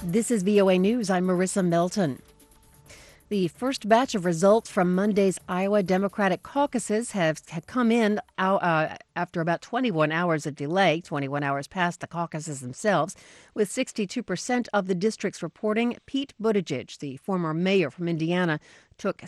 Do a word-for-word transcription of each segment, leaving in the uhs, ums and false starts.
This is V O A News. I'm Marissa Melton. The first batch of results from Monday's Iowa Democratic caucuses have, have come in uh, after about twenty-one hours of delay, twenty-one hours past the caucuses themselves, with sixty-two percent of the districts reporting Pete Buttigieg, the former mayor from Indiana, took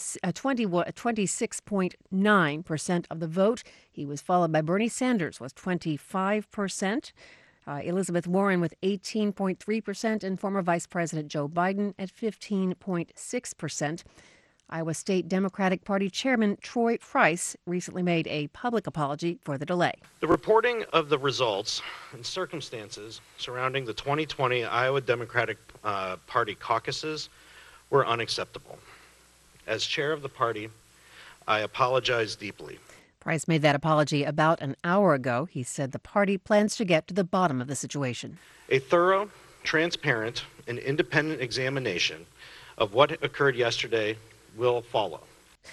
twenty-six point nine percent of the vote. He was followed by Bernie Sanders with twenty-five percent. Uh, Elizabeth Warren with eighteen point three percent and former Vice President Joe Biden at fifteen point six percent. Iowa State Democratic Party Chairman Troy Price recently made a public apology for the delay. The reporting of the results and circumstances surrounding the twenty twenty Iowa Democratic uh, Party caucuses were unacceptable. As chair of the party, I apologize deeply. Price made that apology about an hour ago. He said the party plans to get to the bottom of the situation. A thorough, transparent, and independent examination of what occurred yesterday will follow.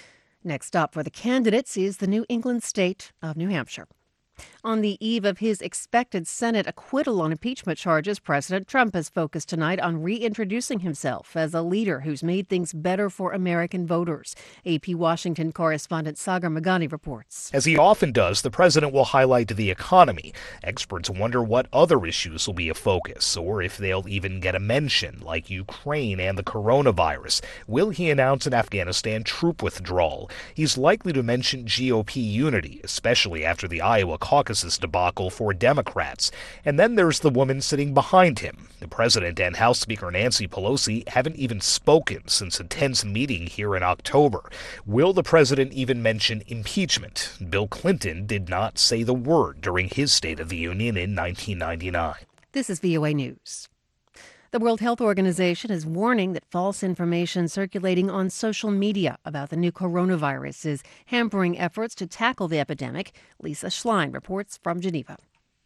Next up for the candidates is the New England state of New Hampshire. On the eve of his expected Senate acquittal on impeachment charges, President Trump has focused tonight on reintroducing himself as a leader who's made things better for American voters. A P Washington correspondent Sagar Meghani reports. As he often does, the president will highlight the economy. Experts wonder what other issues will be a focus, or if they'll even get a mention, like Ukraine and the coronavirus. Will he announce an Afghanistan troop withdrawal? He's likely to mention G O P unity, especially after the Iowa caucus debacle for Democrats. And then there's the woman sitting behind him. The president and House Speaker Nancy Pelosi haven't even spoken since a tense meeting here in October. Will the president even mention impeachment? Bill Clinton did not say the word during his State of the Union in nineteen ninety-nine. This is V O A News. The World Health Organization is warning that false information circulating on social media about the new coronavirus is hampering efforts to tackle the epidemic. Lisa Schlein reports from Geneva.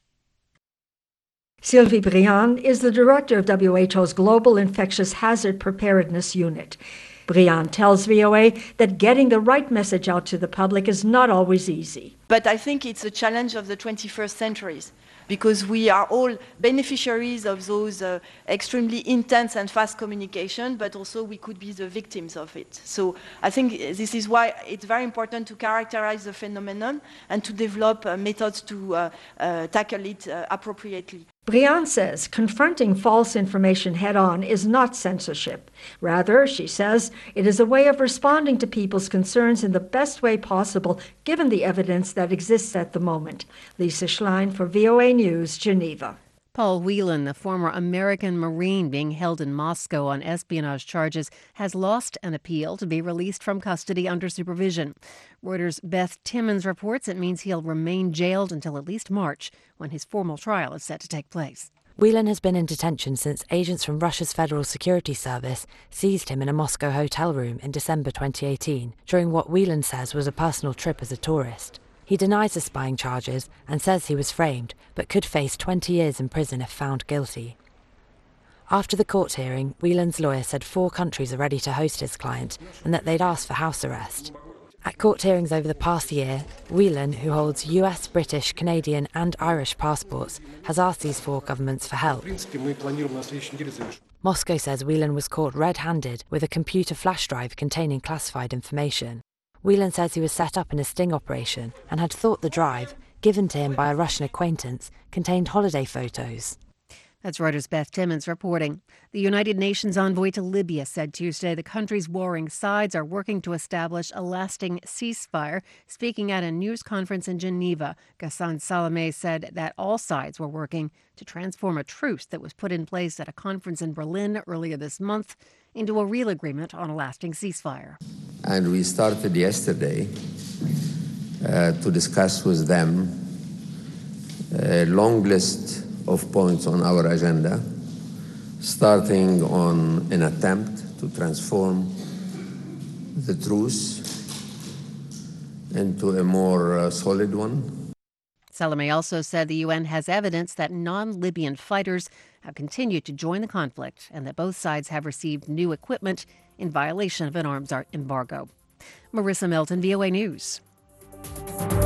Sylvie Briand is the director of W H O's Global Infectious Hazard Preparedness Unit. Briand tells V O A that getting the right message out to the public is not always easy. But I think it's a challenge of the twenty-first century, because we are all beneficiaries of those uh, extremely intense and fast communication, but also we could be the victims of it. So I think this is why it's very important to characterize the phenomenon and to develop uh, methods to uh, uh, tackle it uh, appropriately. Briand says confronting false information head-on is not censorship. Rather, she says, it is a way of responding to people's concerns in the best way possible, given the evidence that exists at the moment. Lisa Schlein for V O A News, Geneva. Paul Whelan, the former American Marine being held in Moscow on espionage charges, has lost an appeal to be released from custody under supervision. Reuters' Beth Timmons reports it means he'll remain jailed until at least March, when his formal trial is set to take place. Whelan has been in detention since agents from Russia's Federal Security Service seized him in a Moscow hotel room in December twenty eighteen, during what Whelan says was a personal trip as a tourist. He denies the spying charges and says he was framed, but could face twenty years in prison if found guilty. After the court hearing, Whelan's lawyer said four countries are ready to host his client and that they'd asked for house arrest. At court hearings over the past year, Whelan, who holds U S, British, Canadian and Irish passports, has asked these four governments for help. Moscow says Whelan was caught red-handed with a computer flash drive containing classified information. Whelan says he was set up in a sting operation and had thought the drive, given to him by a Russian acquaintance, contained holiday photos. That's Reuters' Beth Timmons reporting. The United Nations envoy to Libya said Tuesday the country's warring sides are working to establish a lasting ceasefire. Speaking at a news conference in Geneva, Ghassan Salameh said that all sides were working to transform a truce that was put in place at a conference in Berlin earlier this month into a real agreement on a lasting ceasefire. And we started yesterday uh, to discuss with them a long list of points on our agenda, starting on an attempt to transform the truce into a more uh, solid one. Salameh also said the U N has evidence that non-Libyan fighters have continued to join the conflict and that both sides have received new equipment in violation of an arms embargo. Marissa Melton, V O A News.